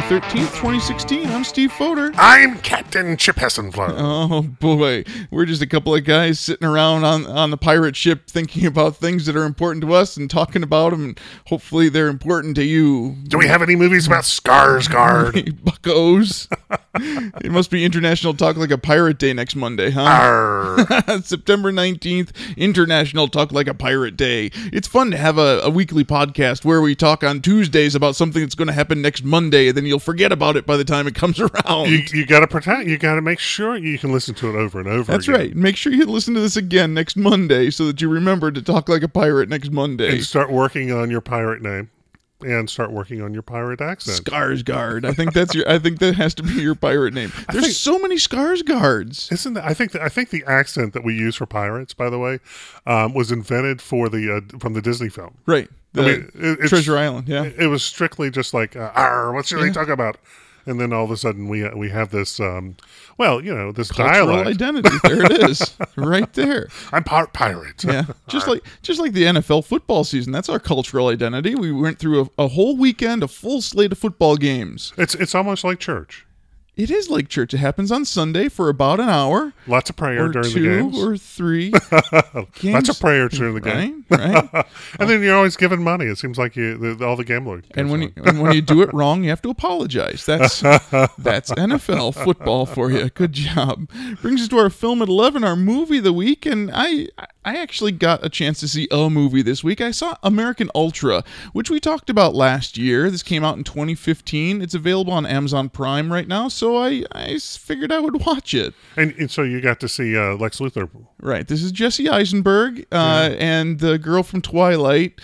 13th, 2016. I'm Steve Foder. I'm Captain Chip Hessenflow. Oh, boy. We're just a couple of guys sitting around on the pirate ship thinking about things that are important to us and talking about them, and hopefully they're important to you. Do we have any movies about Skarsgård? Buckos. It must be International Talk Like a Pirate Day next Monday, huh? Arr. September 19th, International Talk Like a Pirate Day. It's fun to have a weekly podcast where we talk on Tuesdays about something that's going to happen next Monday, and then you'll forget about it by the time it comes around. You got to protect. You got to make sure you can listen to it over and over. That's again. right. Make sure you listen to this again next Monday so that you remember to talk like a pirate next Monday. And start working on your pirate name. And start working on your pirate accent. Skarsgård. I think that has to be your pirate name. There's so many Skarsgårds. Isn't that? I think the accent that we use for pirates, by the way, was invented for from the Disney film. Right. It's Treasure Island. Yeah. It was strictly just like, what should they talk about? And then all of a sudden we have this, this cultural dialect. identity. There it is, right there. I'm part pirate. Yeah, just like the NFL football season. That's our cultural identity. We went through a whole weekend, a full slate of football games. It's almost like church. It is like church. It happens on Sunday for about an hour. Lots of prayer during the games. 2 or 3 games. Lots of prayer during the game. Right. And then you're always giving money. It seems like all the gambling. And when you do it wrong, you have to apologize. That's NFL football for you. Good job. Brings us to our film at 11, our movie of the week. And I actually got a chance to see a movie this week. I saw American Ultra, which we talked about last year. This came out in 2015. It's available on Amazon Prime right now. So I figured I would watch it. And so you got to see Lex Luthor. Right. This is Jesse Eisenberg and the girl from Twilight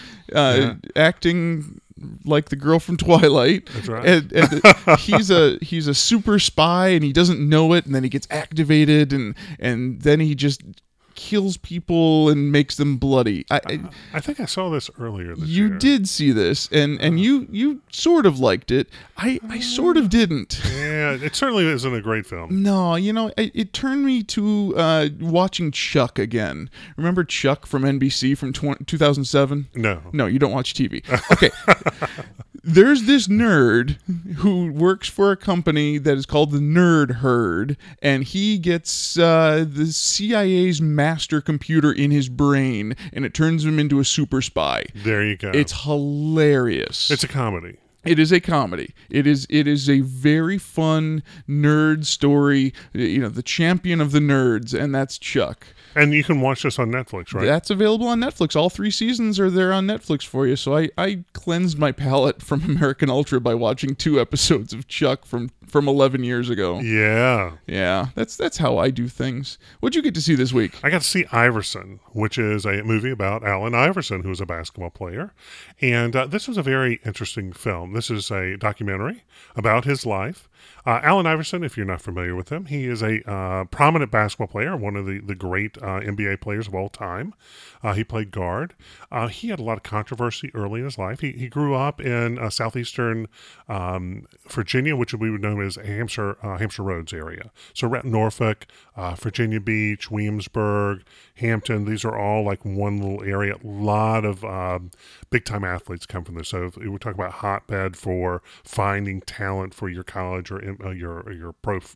acting like the girl from Twilight. That's right. And he's a super spy, and he doesn't know it, and then he gets activated, and then he just kills people and makes them bloody. I think I saw this earlier this year. You did see this, and you sort of liked it. I sort of didn't. Yeah, it certainly isn't a great film. No, it turned me to watching Chuck again. Remember Chuck from NBC from 2007? No, you don't watch TV. Okay. There's this nerd who works for a company that is called the Nerd Herd, and he gets the CIA's master computer in his brain, and it turns him into a super spy. There you go. It's hilarious. It's a comedy. It is a comedy. It is a very fun nerd story. The champion of the nerds, and that's Chuck. And you can watch this on Netflix, right? That's available on Netflix. All 3 seasons are there on Netflix for you. So I cleansed my palate from American Ultra by watching 2 episodes of Chuck from 11 years ago. Yeah. Yeah, that's how I do things. What'd you get to see this week? I got to see Iverson, which is a movie about Allen Iverson, who's a basketball player. And this was a very interesting film. This is a documentary about his life. Allen Iverson, if you're not familiar with him, he is a prominent basketball player, one of the great NBA players of all time. He played guard. He had a lot of controversy early in his life. He grew up in southeastern Virginia, which we would know as Hampshire Roads area. So around Norfolk, Virginia Beach, Williamsburg, Hampton, these are all like one little area. A lot of big-time athletes come from this. So we talk about hotbed for finding talent for your college or your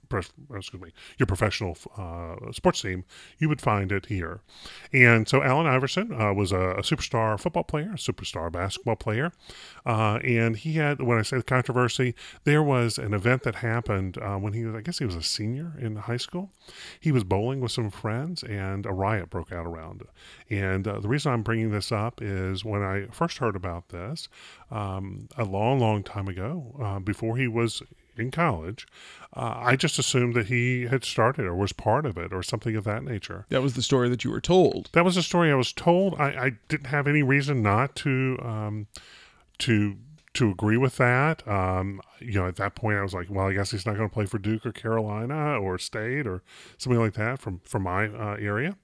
professional sports team. You would find it here. And so Allen Iverson was a superstar football player, a superstar basketball player. And he had, when I say the controversy, there was an event that happened when he was a senior in high school. He was bowling with some friends, and a riot broke out around it. And the reason I'm bringing this up is when I first heard about this a long, long time ago, before he was in college, I just assumed that he had started or was part of it or something of that nature. That was the story that you were told. That was the story I was told. I didn't have any reason not to agree with that. At that point I was like, well, I guess he's not going to play for Duke or Carolina or State or something like that from my area.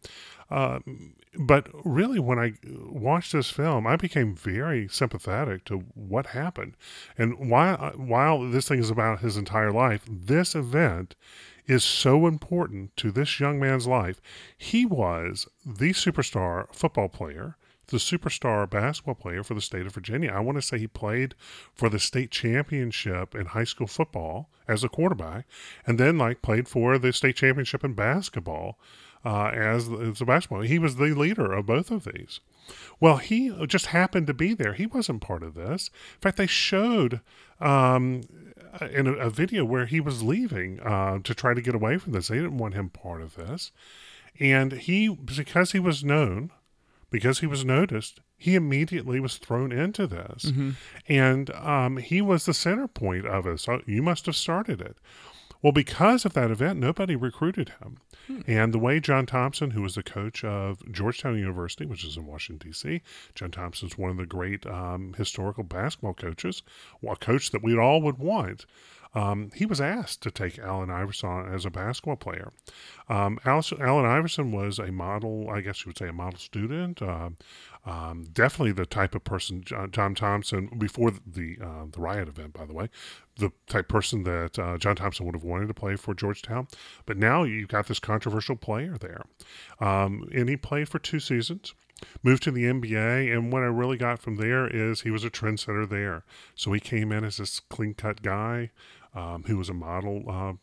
But really, when I watched this film, I became very sympathetic to what happened. And while this thing is about his entire life, this event is so important to this young man's life. He was the superstar football player. the superstar basketball player for the state of Virginia. I want to say he played for the state championship in high school football as a quarterback, and then played for the state championship in basketball as a basketball. He was the leader of both of these. Well, he just happened to be there. He wasn't part of this. In fact, they showed in a video where he was leaving to try to get away from this. They didn't want him part of this. And because he was known, because he was noticed, he immediately was thrown into this. Mm-hmm. And he was the center point of it. So you must have started it. Well, because of that event, nobody recruited him. And the way John Thompson, who was the coach of Georgetown University, which is in Washington, D.C., John Thompson's one of the great historical basketball coaches, a coach that we all would want. He was asked to take Allen Iverson as a basketball player. Allen Iverson was a model, I guess you would say a model student, definitely the type of person John Thompson, before the riot event, by the way, the type of person that John Thompson would have wanted to play for Georgetown. But now you've got this controversial player there. And he played for 2 seasons. Moved to the NBA, and what I really got from there is he was a trendsetter there. So he came in as this clean-cut guy who was a model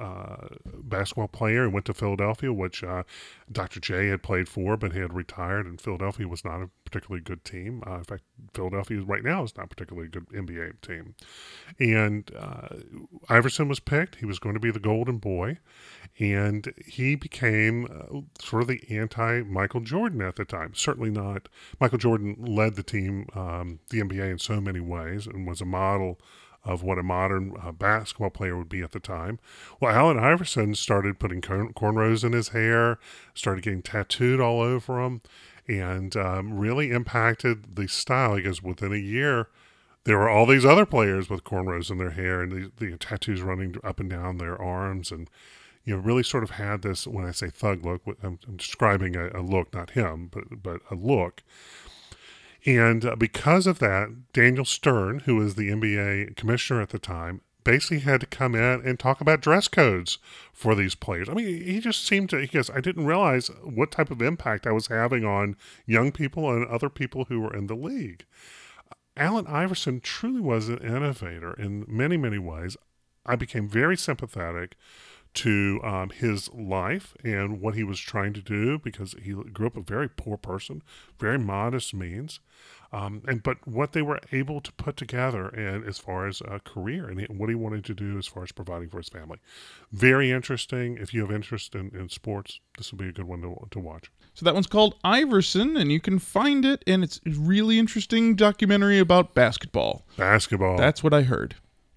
basketball player and went to Philadelphia, which Dr. J had played for, but he had retired, and Philadelphia was not a particularly good team. In fact, Philadelphia right now is not particularly a good NBA team. And Iverson was picked. He was going to be the golden boy, and he became sort of the anti-Michael Jordan at the time. Certainly not. Michael Jordan led the team, the NBA, in so many ways, and was a model of what a modern basketball player would be at the time. Well, Allen Iverson started putting cornrows in his hair, started getting tattooed all over him, and really impacted the style, because within a year, there were all these other players with cornrows in their hair and the tattoos running up and down their arms, and really sort of had this, when I say thug look, I'm describing a look, not him, but a look. And because of that, Daniel Stern, who was the NBA commissioner at the time, basically had to come in and talk about dress codes for these players. I mean, he just seemed to, because I didn't realize what type of impact I was having on young people and other people who were in the league. Allen Iverson truly was an innovator in many, many ways. I became very sympathetic to his life and what he was trying to do, because he grew up a very poor person, very modest means, but what they were able to put together, and as far as a career and what he wanted to do as far as providing for his family. Very interesting. If you have interest in sports, this will be a good one to watch. So that one's called Iverson, and you can find it, and it's a really interesting documentary about basketball. Basketball. That's what I heard.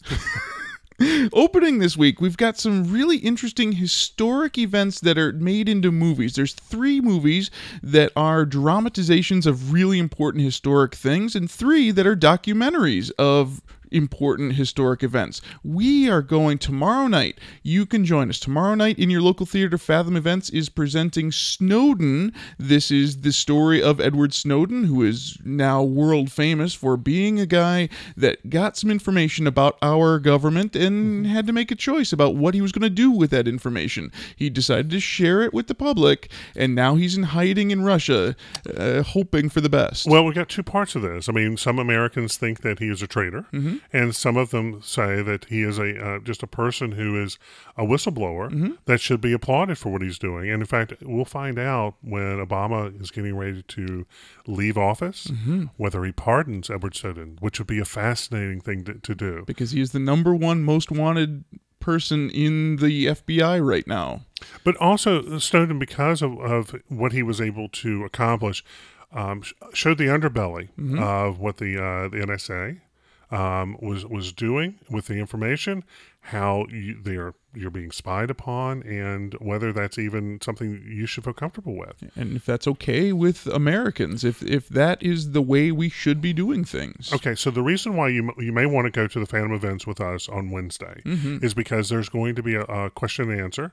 Opening this week, we've got some really interesting historic events that are made into movies. There's 3 movies that are dramatizations of really important historic things, and 3 that are documentaries of important historic events. We are going tomorrow night. You can join us tomorrow night in your local theater. Fathom Events is presenting Snowden. This is the story of Edward Snowden, who is now world famous for being a guy that got some information about our government and had to make a choice about what he was going to do with that information. He decided to share it with the public, and now he's in hiding in Russia, hoping for the best. Well, we got 2 parts of this. I mean, some Americans think that he is a traitor. Mm-hmm. And some of them say that he is just a person who is a whistleblower that should be applauded for what he's doing. And in fact, we'll find out when Obama is getting ready to leave office, whether he pardons Edward Snowden, which would be a fascinating thing to do. Because he is the number 1 most wanted person in the FBI right now. But also Snowden, because of what he was able to accomplish, showed the underbelly of what the NSA was doing with the information, how you're being spied upon, and whether that's even something you should feel comfortable with. And if that's okay with Americans, if that is the way we should be doing things. Okay, so the reason why you may want to go to the Phantom Events with us on Wednesday is because there's going to be a question and answer.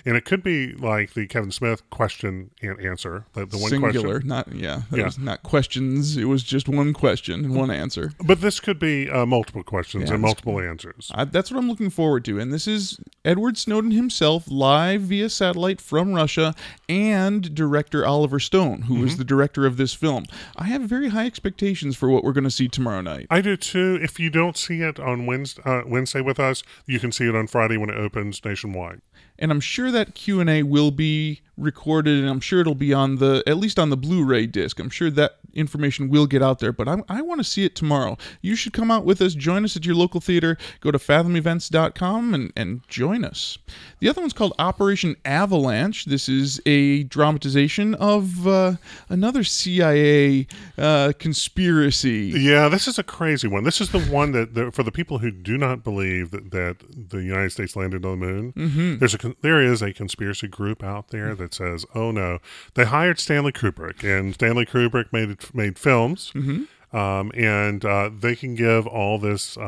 And it could be like the Kevin Smith question and answer, the one Singular, question. that was not questions. It was just one question and one answer. But this could be multiple questions and multiple answers. That's what I'm looking forward to. And this is Edward Snowden himself live via satellite from Russia, and director Oliver Stone, who is the director of this film. I have very high expectations for what we're going to see tomorrow night. I do too. If you don't see it on Wednesday with us, you can see it on Friday when it opens nationwide. And I'm sure that Q&A will be recorded, and I'm sure it'll be on at least on the Blu-ray disc. I'm sure that information will get out there, but I want to see it tomorrow. You should come out with us, join us at your local theater, go to fathomevents.com and join us. The other one's called Operation Avalanche. This is a dramatization of another CIA conspiracy. Yeah, this is a crazy one. This is the one that for the people who do not believe that the United States landed on the moon, there is a conspiracy group out there that says, oh no, they hired Stanley Kubrick, and Stanley Kubrick made films, and they can give all this,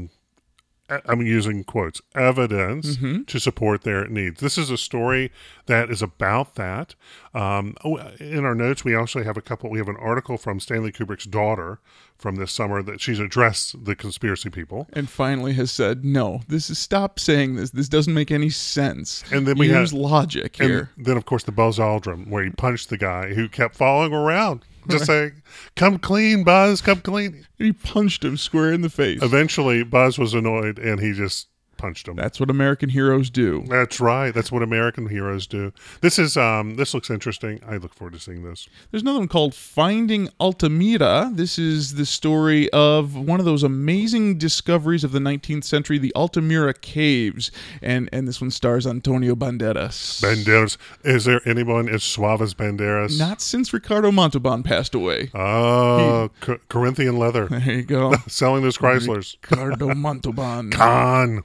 I'm using quotes, evidence to support their needs. This is a story that is about that. In our notes, we actually have we have an article from Stanley Kubrick's daughter from this summer that she's addressed the conspiracy people. And finally has said, no, stop saying this. This doesn't make any sense. And then use logic here. And then, of course, the Buzz Aldrin, where he punched the guy who kept following around. Just saying, come clean, Buzz, come clean. He punched him square in the face. Eventually, Buzz was annoyed, and he just punched him. That's what American heroes do. That's right. That's what American heroes do. This looks interesting. I look forward to seeing this. There's another one called Finding Altamira. This is the story of one of those amazing discoveries of the 19th century, the Altamira Caves. And this one stars Antonio Banderas. Banderas. Is there anyone as suave as Banderas? Not since Ricardo Montalban passed away. Oh, Corinthian leather. There you go. Selling those Chryslers. Ricardo Montalban. Con.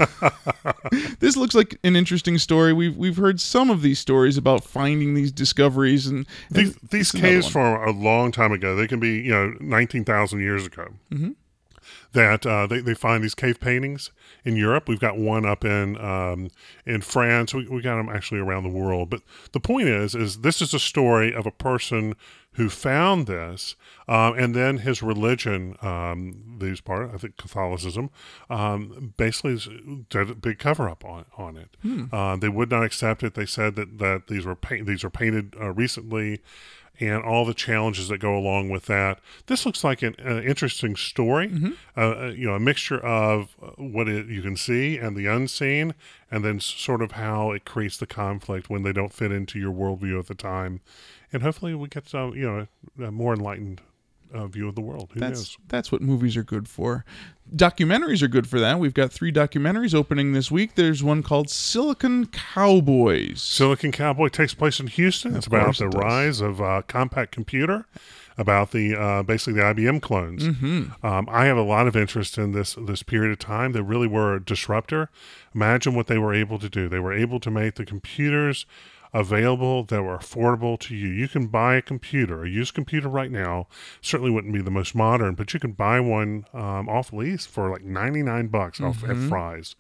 This looks like an interesting story. We've heard some of these stories about finding these discoveries, and these caves from a long time ago. They can be 19,000 years ago. That they find these cave paintings in Europe. We've got one up in France. We got them actually around the world. But the point is this is a story of a person who found this, and then his religion, these part, I think Catholicism, basically did a big cover up on it. They would not accept it. They said that these were painted recently, and all the challenges that go along with that. This looks like an interesting story, a mixture of what you can see and the unseen, and then sort of how it creates the conflict when they don't fit into your worldview at the time. And hopefully we get a more enlightened view of the world. Who knows? That's what movies are good for. Documentaries are good for that. We've got 3 documentaries opening this week. There's one called Silicon Cowboys. Silicon Cowboy takes place in Houston. It's about the rise of compact computer, about the basically the IBM clones. I have a lot of interest in this period of time. They really were a disruptor. Imagine what they were able to do. They were able to make the computers available that were affordable to you. You can buy a computer, a used computer right now. Certainly wouldn't be the most modern, but you can buy one off lease for like $99 off at Fry's.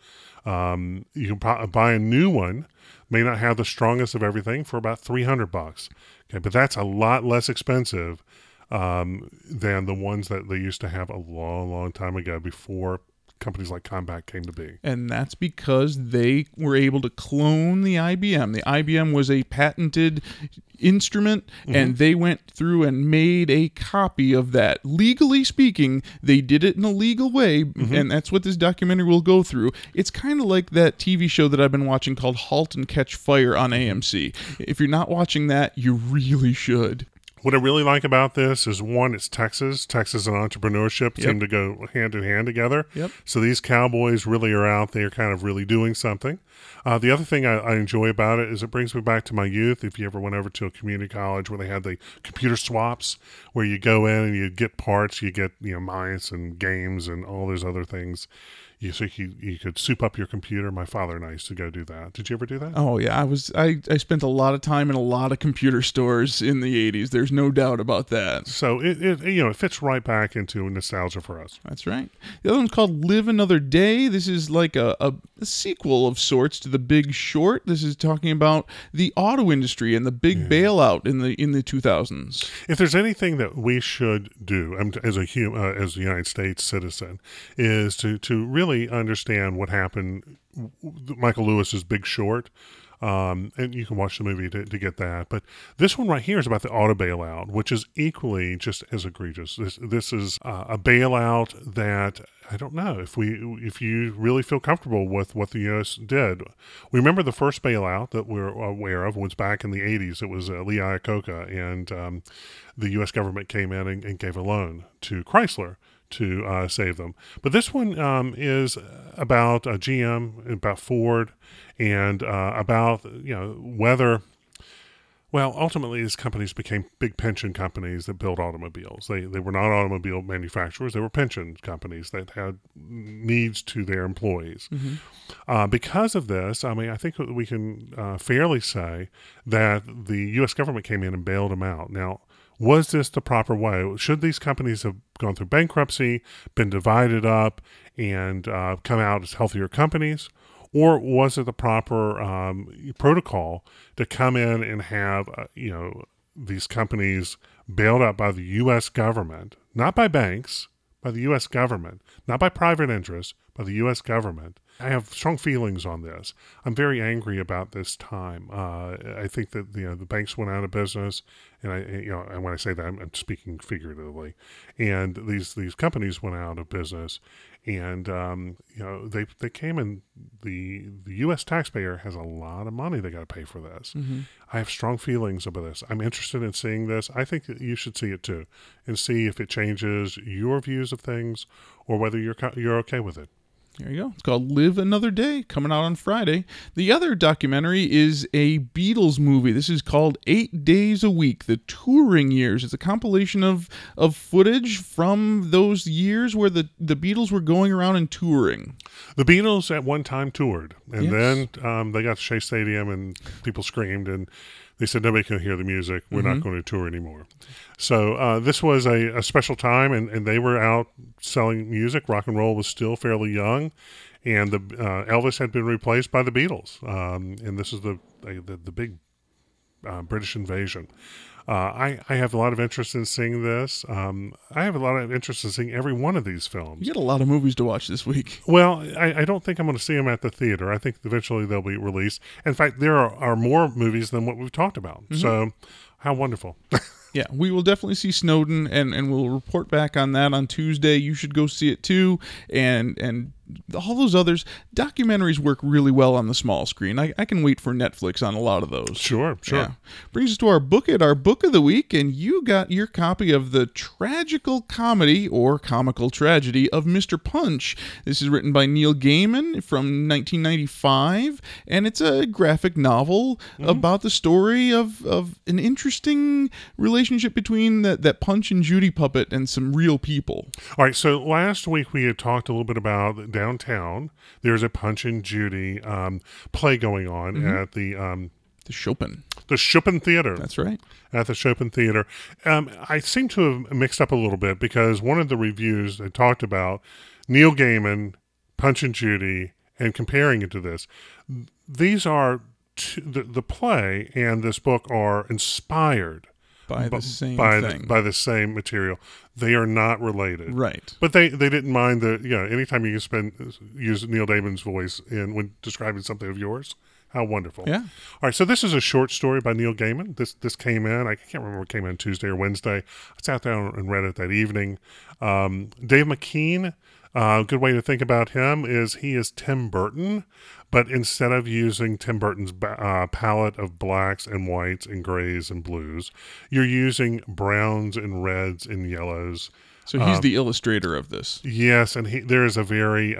You can buy a new one, may not have the strongest of everything, for about $300. Okay, but that's a lot less expensive than the ones that they used to have a long, long time ago before companies like Compaq came to be. And that's because they were able to clone the IBM. The IBM was a patented instrument, and they went through and made a copy of that. Legally speaking, they did it in a legal way, and that's what this documentary will go through. It's kind of like that TV show that I've been watching called *Halt and Catch Fire* on AMC. If you're not watching that, you really should. What I really like about this is, one, it's Texas. Texas and entrepreneurship seem to go hand in hand together. So these cowboys really are out there kind of really doing something. The other thing I enjoy about it is it brings me back to my youth. If you ever went over to a community college where they had the computer swaps, where you go in and you get parts, you get mice and games and all those other things. You could soup up your computer. My father and I used to go do that. Did you ever do that? Oh yeah, I spent a lot of time in a lot of computer stores in the 80s. There's no doubt about that. So it fits right back into nostalgia for us. That's right. The other one's called Live Another Day. This is like a sequel of sorts to The Big Short. This is talking about the auto industry and the big bailout in the 2000s. If there's anything that we should do as a as a United States citizen, is to really understand what happened. Michael Lewis's Big Short. And you can watch the movie to get that. But this one right here is about the auto bailout, which is equally just as egregious. This is a bailout that I don't know if you really feel comfortable with what the U.S. did. We remember the first bailout that we're aware of was back in the 80s. It was Lee Iacocca, and the U.S. government came in and gave a loan to Chrysler to save them. But this one is about GM, about Ford, and about whether. Well, ultimately, these companies became big pension companies that built automobiles. They were not automobile manufacturers; they were pension companies that had needs to their employees. Because of this, I mean, I think we can fairly say that the U.S. government came in and bailed them out. Now, was this the proper way? Should these companies have gone through bankruptcy, been divided up, and come out as healthier companies? Or was it the proper protocol to come in and have these companies bailed out by the U.S. government, not by banks, by the U.S. government, not by private interests, by the U.S. government? I have strong feelings on this. I'm very angry about this time. I think that the banks went out of business, and and when I say that, I'm speaking figuratively. And these companies went out of business, and they came in. The U.S. taxpayer has a lot of money they got to pay for this. I have strong feelings about this. I'm interested in seeing this. I think that you should see it too, and see if it changes your views of things, or whether you're okay with it. There you go. It's called Live Another Day, coming out on Friday. The other documentary is a Beatles movie. This is called 8 Days a Week, The Touring Years. It's a compilation of footage from those years where the Beatles were going around and touring. The Beatles at one time toured, and then they got to Shea Stadium, and people screamed, and they said, nobody can hear the music. We're not going to tour anymore. So this was a special time, and they were out selling music. Rock and roll was still fairly young, and the Elvis had been replaced by the Beatles. And this is the big British invasion. I have a lot of interest in seeing this. I have a lot of interest in seeing every one of these films. You got a lot of movies to watch this week. Well, I don't think I'm going to see them at the theater. I think eventually they'll be released. In fact, there are more movies than what we've talked about. So how wonderful. Yeah, we will definitely see Snowden, and we'll report back on that on Tuesday. You should go see it too, and all those others. Documentaries work really well on the small screen. I can wait for Netflix on a lot of those. Sure. Yeah. Brings us to our book of the week, and you got your copy of The Tragical Comedy or Comical Tragedy of Mr. Punch. This is written by Neil Gaiman from 1995, and it's a graphic novel about the story of an interesting relationship between that Punch and Judy puppet and some real people. All right, so last week we had talked a little bit about downtown. There's a Punch and Judy play going on at the Chopin. The Chopin Theater. That's right. At the Chopin Theater. I seem to have mixed up a little bit because one of the reviews that talked about Neil Gaiman, Punch and Judy, and comparing it to this. These are the play and this book are inspired by the same thing. By the same material. They are not related. Right. But they didn't mind anytime you can use Neil Gaiman's voice when describing something of yours. How wonderful. Yeah. All right, so this is a short story by Neil Gaiman. This came in, I can't remember if it came in Tuesday or Wednesday. I sat down and read it that evening. Dave McKean, a good way to think about him is he is Tim Burton, but instead of using Tim Burton's palette of blacks and whites and grays and blues, you're using browns and reds and yellows. So he's the illustrator of this. Yes, and there is a very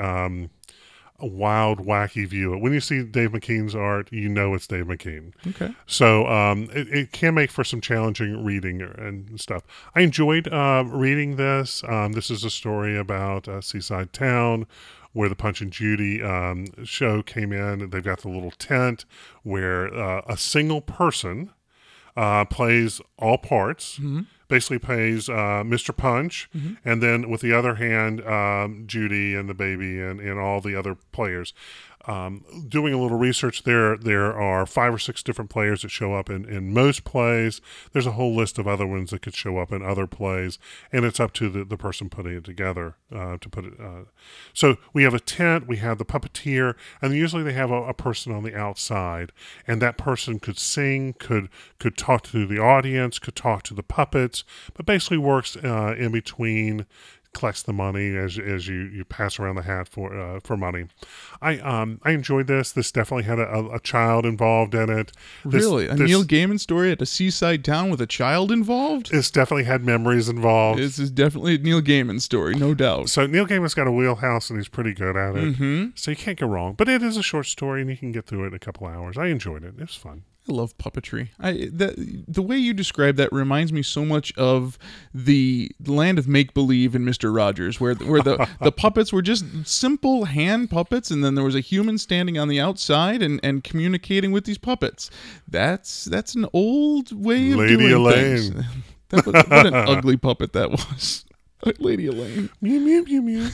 wild, wacky view. When you see Dave McKean's art, you know it's Dave McKean. Okay. So it can make for some challenging reading and stuff. I enjoyed reading this. This is a story about a seaside town where the Punch and Judy show came in. They've got the little tent where a single person plays all parts. Basically plays Mr. Punch, and then with the other hand, Judy and the baby and all the other players. doing a little research, there are 5 or 6 different players that show up in most plays. There's a whole list of other ones that could show up in other plays, and it's up to the person putting it together to put it. So we have a tent, we have the puppeteer, and usually they have a person on the outside, and that person could sing, could talk to the audience, could talk to the puppets, but basically works in between, collects the money as you pass around the hat for money. I enjoyed this. This definitely had a child involved in it. Really? A Neil Gaiman story at a seaside town with a child involved? This definitely had memories involved. This is definitely a Neil Gaiman story, no doubt. So Neil Gaiman's got a wheelhouse and he's pretty good at it. Mm-hmm. So you can't go wrong. But it is a short story and you can get through it in a couple hours. I enjoyed it. It was fun. I love puppetry. The way you describe that reminds me so much of the land of make-believe in Mr. Rogers, where the puppets were just simple hand puppets, and then there was a human standing on the outside and communicating with these puppets. That's an old way of Lady doing Elaine. things. What an ugly puppet that was. Lady Elaine. Mew, mew, mew, mew.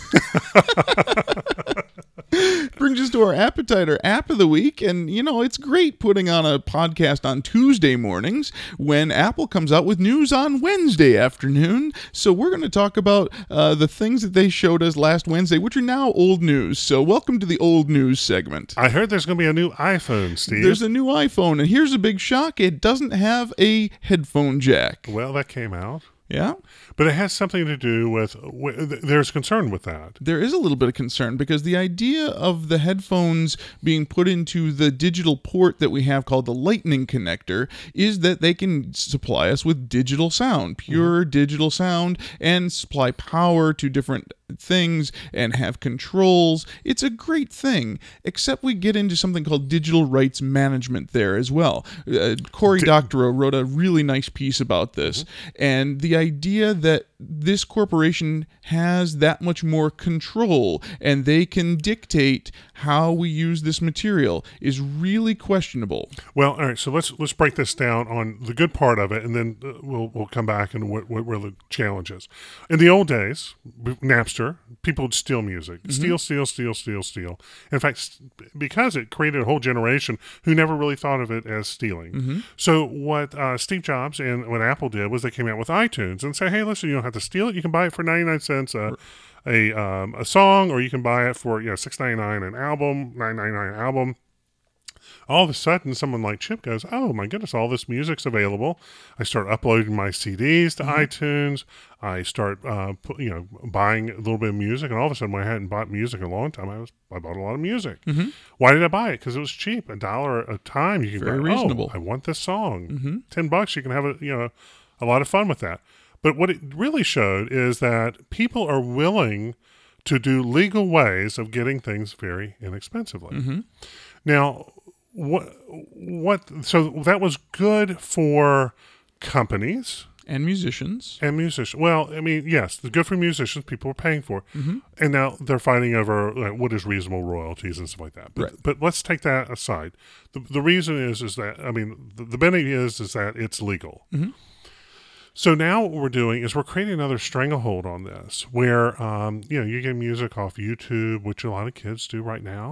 Brings us to our Appetizer app of the week. And, it's great putting on a podcast on Tuesday mornings when Apple comes out with news on Wednesday afternoon. So we're going to talk about the things that they showed us last Wednesday, which are now old news. So welcome to the old news segment. I heard there's going to be a new iPhone, Steve. There's a new iPhone. And here's a big shock. It doesn't have a headphone jack. Well, that came out. Yeah. But it has something to do with there's concern with that. There is a little bit of concern because the idea of the headphones being put into the digital port that we have called the Lightning connector is that they can supply us with digital sound, pure digital sound, and supply power to different things and have controls. It's a great thing, except we get into something called digital rights management there as well. Cory Doctorow wrote a really nice piece about this, and the idea that this corporation has that much more control and they can dictate how we use this material is really questionable. Well, all right, so let's break this down on the good part of it, and then we'll come back and what were the challenges. In the old days, Napster, people would steal music. Steal. In fact, because it created a whole generation who never really thought of it as stealing. So what Steve Jobs and what Apple did was they came out with iTunes and say, hey, listen, you don't have to steal it. You can buy it for 99 cents a song, or you can buy it for $6.99 an album, $9.99 an album. All of a sudden, someone like Chip goes, oh my goodness, all this music's available. I start uploading my CDs to iTunes. I start buying a little bit of music, and all of a sudden, when I hadn't bought music in a long time, I bought a lot of music. Why did I buy it? Because it was cheap, $1 a time. You can Very buy, reasonable. I want this song. $10, you can have a lot of fun with that. But what it really showed is that people are willing to do legal ways of getting things very inexpensively. Now, so that was good for companies and musicians. Well, I mean, yes, the good for musicians. People were paying for it. And now they're fighting over what is reasonable royalties and stuff like that. But let's take that aside. The reason is that, I mean, the benefit is that it's legal. So now what we're doing is we're creating another stranglehold on this, where you get music off YouTube, which a lot of kids do right now.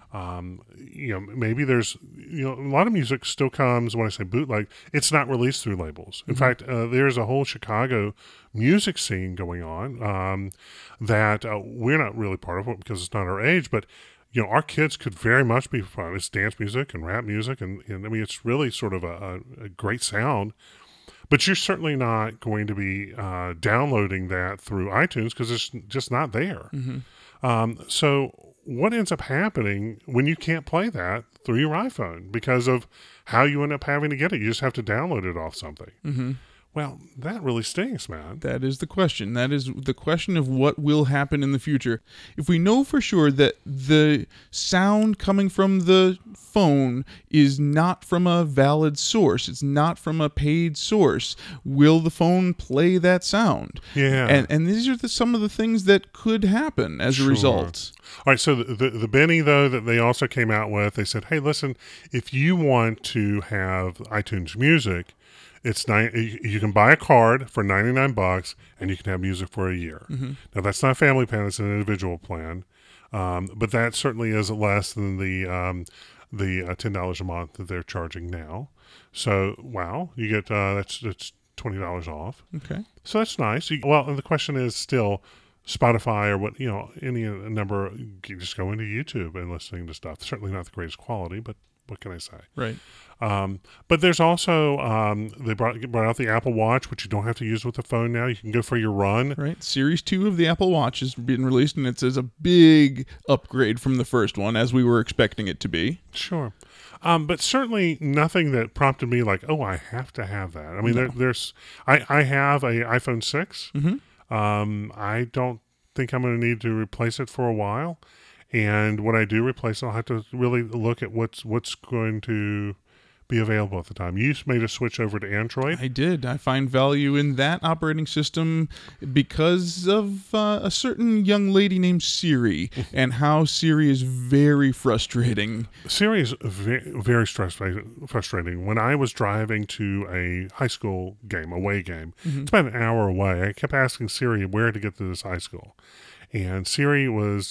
Maybe there's a lot of music still comes, when I say bootleg, it's not released through labels. In fact, there's a whole Chicago music scene going on that we're not really part of it because it's not our age, but our kids could very much be fun. It's dance music and rap music, and I mean, it's really sort of a great sound. But you're certainly not going to be downloading that through iTunes because it's just not there. So what ends up happening when you can't play that through your iPhone because of how you end up having to get it? You just have to download it off something. Well, that really stinks, man. That is the question. That is the question of what will happen in the future. If we know for sure that the sound coming from the phone is not from a valid source, it's not from a paid source, will the phone play that sound? Yeah. And these are some of the things that could happen as a result. All right, so the Benny, though, that they also came out with, they said, hey, listen, if you want to have iTunes Music, you can buy a card for $99 and you can have music for a year. Now, that's not a family plan, it's an individual plan. But that certainly is less than the $10 a month that they're charging now. So wow, you get that's $20 off. Okay. So that's nice. Well, and the question is still Spotify or what, any number. You just go into YouTube and listening to stuff. Certainly not the greatest quality, but what can I say? Right. But there's also they brought out the Apple Watch, which you don't have to use with the phone now. You can go for your run. Right. Series 2 of the Apple Watch is being released, and it's a big upgrade from the first one, as we were expecting it to be. Sure. But certainly nothing that prompted me like, oh, I have to have that. I mean, I have a iPhone 6. I don't think I'm going to need to replace it for a while. And when I do replace it, I'll have to really look at what's going to be available at the time. You made a switch over to Android. I did. I find value in that operating system because of a certain young lady named Siri and how Siri is very frustrating. Siri is very frustrating. When I was driving to a high school game, away game, it's about an hour away. I kept asking Siri where to get to this high school. And Siri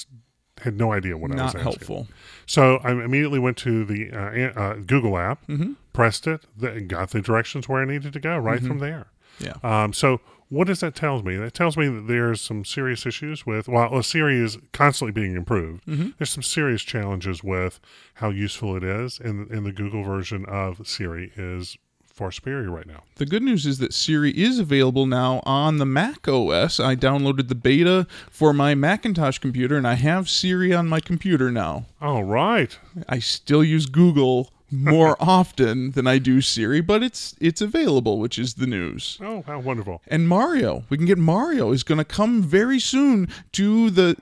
had no idea what I was asking. Not helpful. So I immediately went to the Google app, pressed it, got the directions where I needed to go right from there. Yeah. So what does that tell me? That tells me that there's some serious issues with, Siri is constantly being improved. There's some serious challenges with how useful it is, and the Google version of Siri is far superior right now. The good news is that Siri is available now on the Mac OS. I downloaded the beta for my Macintosh computer, and I have Siri on my computer now. All right. I still use Google more often than I do Siri, but it's available, which is the news. Oh, how wonderful. And Mario, we can get Mario is going to come very soon to the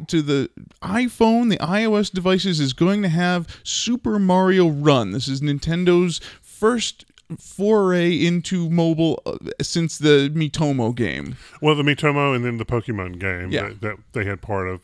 iPhone, the iOS devices is going to have Super Mario Run. This is Nintendo's first foray into mobile since the Miitomo game. Well, the Miitomo and then the Pokemon game that they had part of.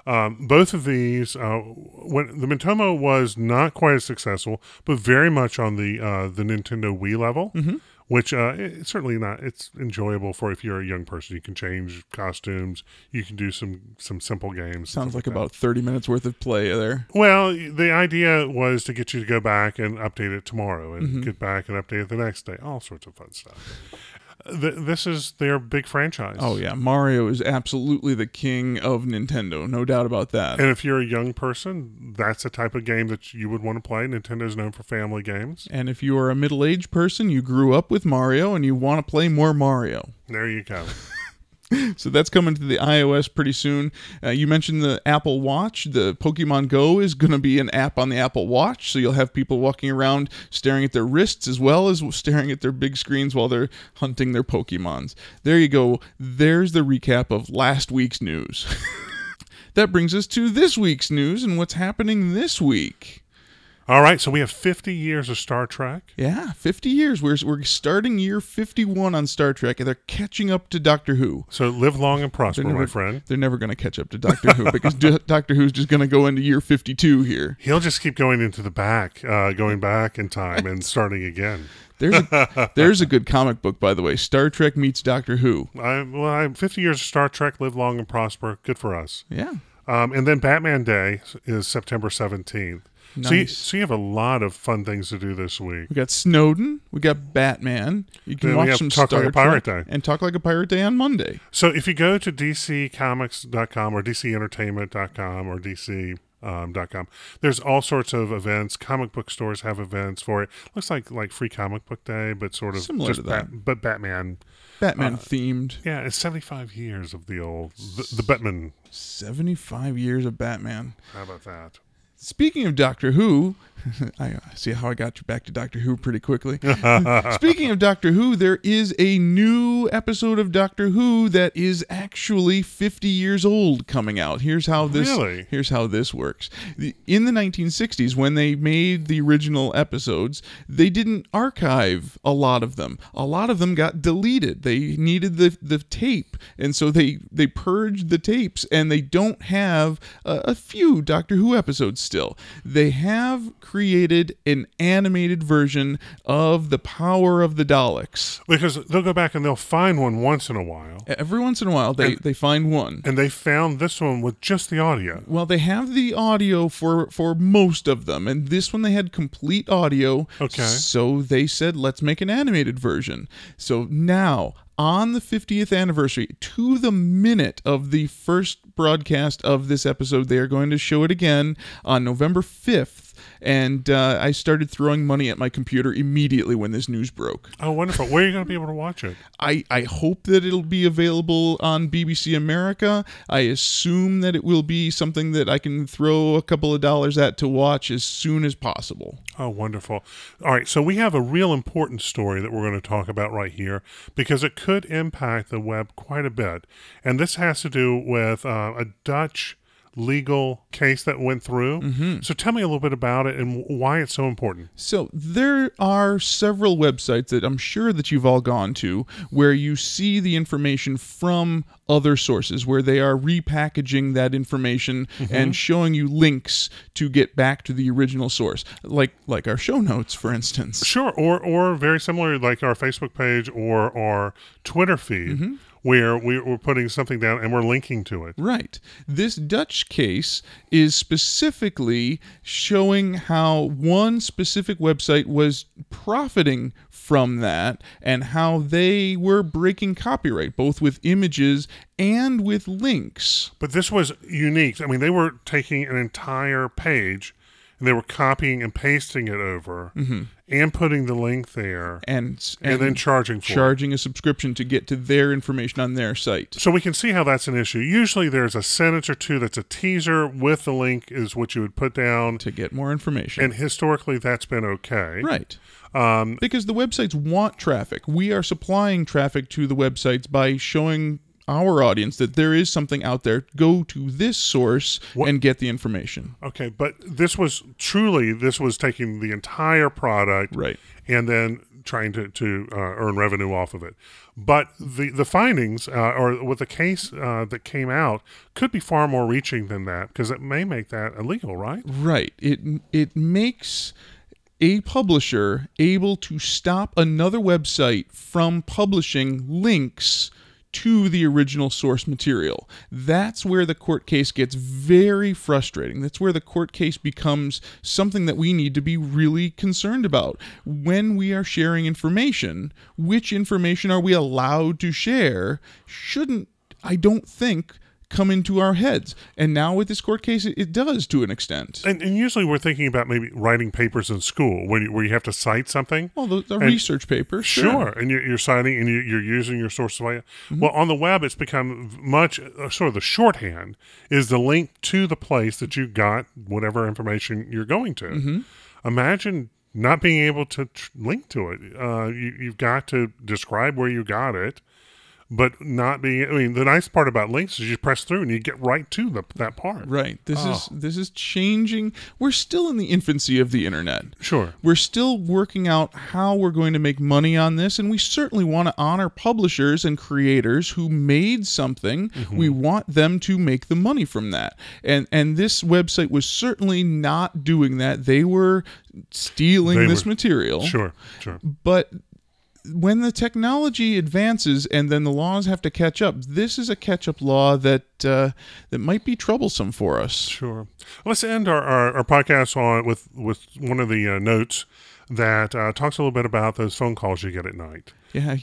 Both of these, when the Miitomo was not quite as successful, but very much on the Nintendo Wii level, which it's certainly not. It's enjoyable for if you're a young person. You can change costumes. You can do some simple games. Sounds like about 30 minutes worth of play there. Well, the idea was to get you to go back and update it tomorrow, and get back and update it the next day. All sorts of fun stuff. This is their big franchise. Oh, yeah. Mario is absolutely the king of Nintendo. No doubt about that. And if you're a young person, that's the type of game that you would want to play. Nintendo's known for family games. And if you are a middle-aged person, you grew up with Mario and you want to play more Mario. There you go. So that's coming to the iOS pretty soon. You mentioned the Apple Watch. The Pokemon Go is going to be an app on the Apple Watch, so you'll have people walking around staring at their wrists as well as staring at their big screens while they're hunting their Pokemons. There you go. There's the recap of last week's news. That brings us to this week's news and what's happening this week. All right, so we have 50 years of Star Trek. Yeah, 50 years. We're starting year 51 on Star Trek, and they're catching up to Doctor Who. So live long and prosper, my friend. They're never going to catch up to Doctor Who because Doctor Who's just going to go into year 52 here. He'll just keep going into the back, going back in time and starting again. There's a good comic book, by the way. Star Trek meets Doctor Who. I'm 50 years of Star Trek, live long and prosper. Good for us. Yeah. And then Batman Day is September 17th. Nice. So you have a lot of fun things to do this week. We got Snowden. We got Batman. You can Then watch we have some Talk Star Like a Pirate Trek Day. and Talk Like a Pirate Day on Monday. So if you go to dccomics.com or dcentertainment.com or dc.com, there's all sorts of events. Comic book stores have events for it. Looks like Free Comic Book Day, but sort of Similar just to that. but Batman. Batman themed. Yeah, it's 75 years of the old the Batman. 75 years of Batman. How about that? Speaking of Doctor Who, I see how I got you back to Doctor Who pretty quickly. Speaking of Doctor Who, there is a new episode of Doctor Who that is actually 50 years old coming out. Here's how this works. In the 1960s, when they made the original episodes, they didn't archive a lot of them. A lot of them got deleted. They needed the tape, and so they purged the tapes, and they don't have a few Doctor Who episodes still. They have created an animated version of The Power of the Daleks. Because they'll go back and they'll find one once in a while. Every once in a while, they find one. And they found this one with just the audio. Well, they have the audio for most of them, and this one they had complete audio. Okay. So they said, let's make an animated version. So now, on the 50th anniversary, to the minute of the first broadcast of this episode, they are going to show it again on November 5th. And I started throwing money at my computer immediately when this news broke. Oh, wonderful. Where are you going to be able to watch it? I hope that it'll be available on BBC America. I assume that it will be something that I can throw a couple of dollars at to watch as soon as possible. Oh, wonderful. All right, so we have a real important story that we're going to talk about right here because it could impact the web quite a bit. And this has to do with a Dutch legal case that went through. Mm-hmm. So tell me a little bit about it and why it's so important. So there are several websites that I'm sure that you've all gone to where you see the information from other sources, where they are repackaging that information and showing you links to get back to the original source, like our show notes, for instance. Sure, or very similar, like our Facebook page or our Twitter feed, where we're putting something down and we're linking to it. Right. This Dutch case is specifically showing how one specific website was profiting from that and how they were breaking copyright, both with images and with links. But this was unique. I mean, they were taking an entire page and they were copying and pasting it over and putting the link there and then charging a subscription to get to their information on their site. So we can see how that's an issue. Usually there's a sentence or two that's a teaser with the link is what you would put down to get more information. And historically that's been okay. Right. Because the websites want traffic. We are supplying traffic to the websites by showing our audience that there is something out there. Go to this source and get the information. Okay, but this was taking the entire product and then trying to earn revenue off of it. But the findings or with the case that came out could be far more reaching than that because it may make that illegal, right? Right. It makes a publisher able to stop another website from publishing links to the original source material. That's where the court case gets very frustrating. That's where the court case becomes something that we need to be really concerned about. When we are sharing information, which information are we allowed to share shouldn't, I don't think, come into our heads. And now with this court case, it does to an extent. And usually we're thinking about maybe writing papers in school where you have to cite something. Well, the research papers. Sure. And you're citing and you're using your source of. Well, on the web, it's become much sort of the shorthand is the link to the place that you got whatever information you're going to. Imagine not being able to link to it. You've got to describe where you got it. But not being, I mean, the nice part about links is you press through and you get right to that part. Right. This is changing. We're still in the infancy of the internet. Sure. We're still working out how we're going to make money on this, and we certainly want to honor publishers and creators who made something. We want them to make the money from that. And this website was certainly not doing that. They were stealing this material. Sure. But when the technology advances and then the laws have to catch up, this is a catch-up law that might be troublesome for us. Sure. Let's end our podcast with one of the notes that talks a little bit about those phone calls you get at night. Yeah,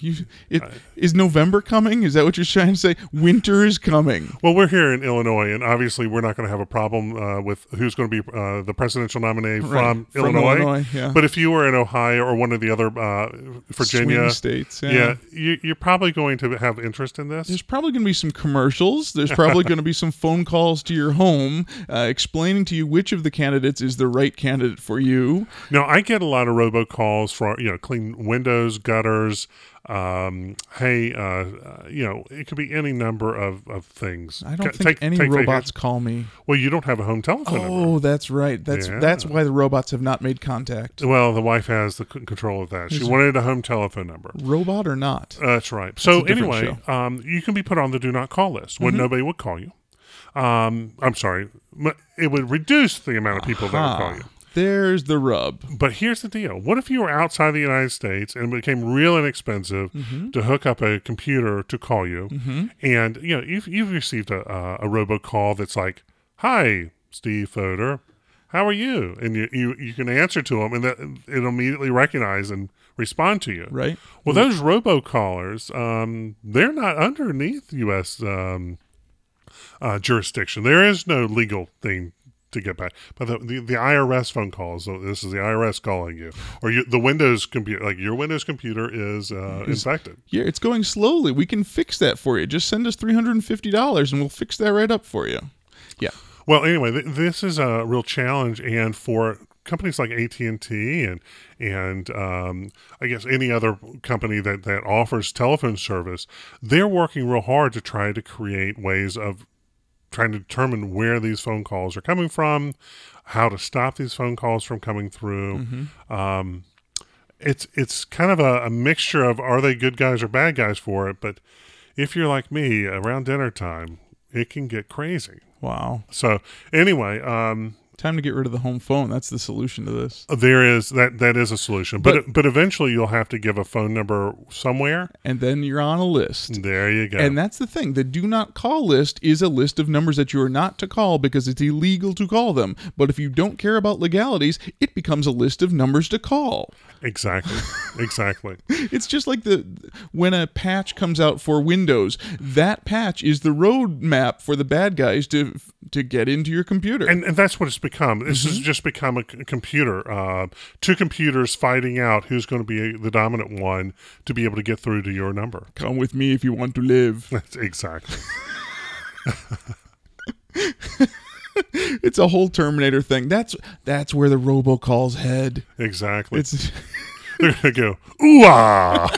is November coming? Is that what you're trying to say? Winter is coming. Well, we're here in Illinois, and obviously we're not going to have a problem with who's going to be the presidential nominee from Illinois. Yeah. But if you were in Ohio or one of the other Virginia swing states, you're probably going to have interest in this. There's probably going to be some commercials. There's probably going to be some phone calls to your home explaining to you which of the candidates is the right candidate for you. Now, I get a lot of robocalls for clean windows, gutters. It could be any number of things. I don't think any robots call me. Well, you don't have a home telephone number. Oh, that's right. That's why the robots have not made contact. Well, the wife has the control of that. She wanted a home telephone number. Robot or not. That's right. So anyway, you can be put on the do not call list when nobody would call you. I'm sorry. It would reduce the amount of people that would call you. There's the rub. But here's the deal. What if you were outside the United States and it became real inexpensive to hook up a computer to call you? And, you've received a robocall that's like, "Hi, Steve Fodor. How are you?" And you can answer to them, and that it'll immediately recognize and respond to you. Right. Well, those robocallers, they're not underneath U.S. Jurisdiction. There is no legal thing to get back. But the IRS phone calls, so this is the IRS calling you. Or the Windows computer, like your Windows computer is infected. Yeah, it's going slowly. We can fix that for you. Just send us $350 and we'll fix that right up for you. Yeah. Well, anyway, this is a real challenge, and for companies like AT&T and I guess any other company that offers telephone service, they're working real hard to try to create ways of trying to determine where these phone calls are coming from, how to stop these phone calls from coming through. It's kind of a mixture of, are they good guys or bad guys for it? But if you're like me, around dinner time, it can get crazy. Wow. So anyway, time to get rid of the home phone. That's the solution to this. There is that is a solution, but eventually you'll have to give a phone number somewhere, and then you're on a list. There you go. And that's the thing. The do not call list is a list of numbers that you are not to call because it's illegal to call them. But if you don't care about legalities, it becomes a list of numbers to call. Exactly. It's just like when a patch comes out for Windows, that patch is the roadmap for the bad guys to get into your computer. And that's what it's become. This has just become a computer. Two computers fighting out who's going to be the dominant one to be able to get through to your number. Come with me if you want to live. That's exactly. It's a whole Terminator thing. That's where the robocalls head. Exactly. They're going to go, ooh-ah!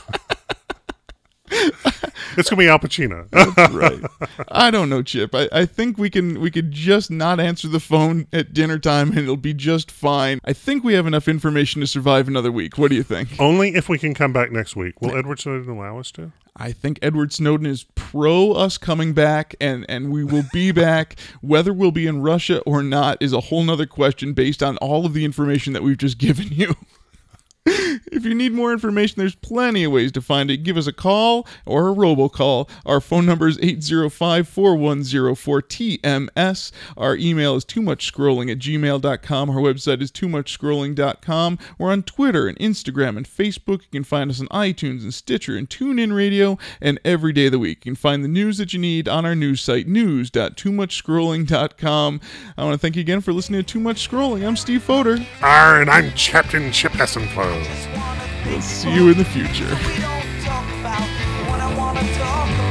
It's going to be Al Pacino. That's right. I don't know, Chip. I think we could just not answer the phone at dinner time and it'll be just fine. I think we have enough information to survive another week. What do you think? Only if we can come back next week. Will Edward Snowden allow us to? I think Edward Snowden is pro us coming back, and we will be back. Whether we'll be in Russia or not is a whole nother question based on all of the information that we've just given you. If you need more information, there's plenty of ways to find it. Give us a call or a robocall. Our phone number is 805-4104-TMS. Our email is toomuchscrolling@gmail.com. Our website is toomuchscrolling.com. We're on Twitter and Instagram and Facebook. You can find us on iTunes and Stitcher and TuneIn Radio and every day of the week. You can find the news that you need on our news site, news.toomuchscrolling.com. I want to thank you again for listening to Too Much Scrolling. I'm Steve Fodor. And I'm Captain Chip Hassenflow. We'll see you in the future. We don't talk about what I want to talk about.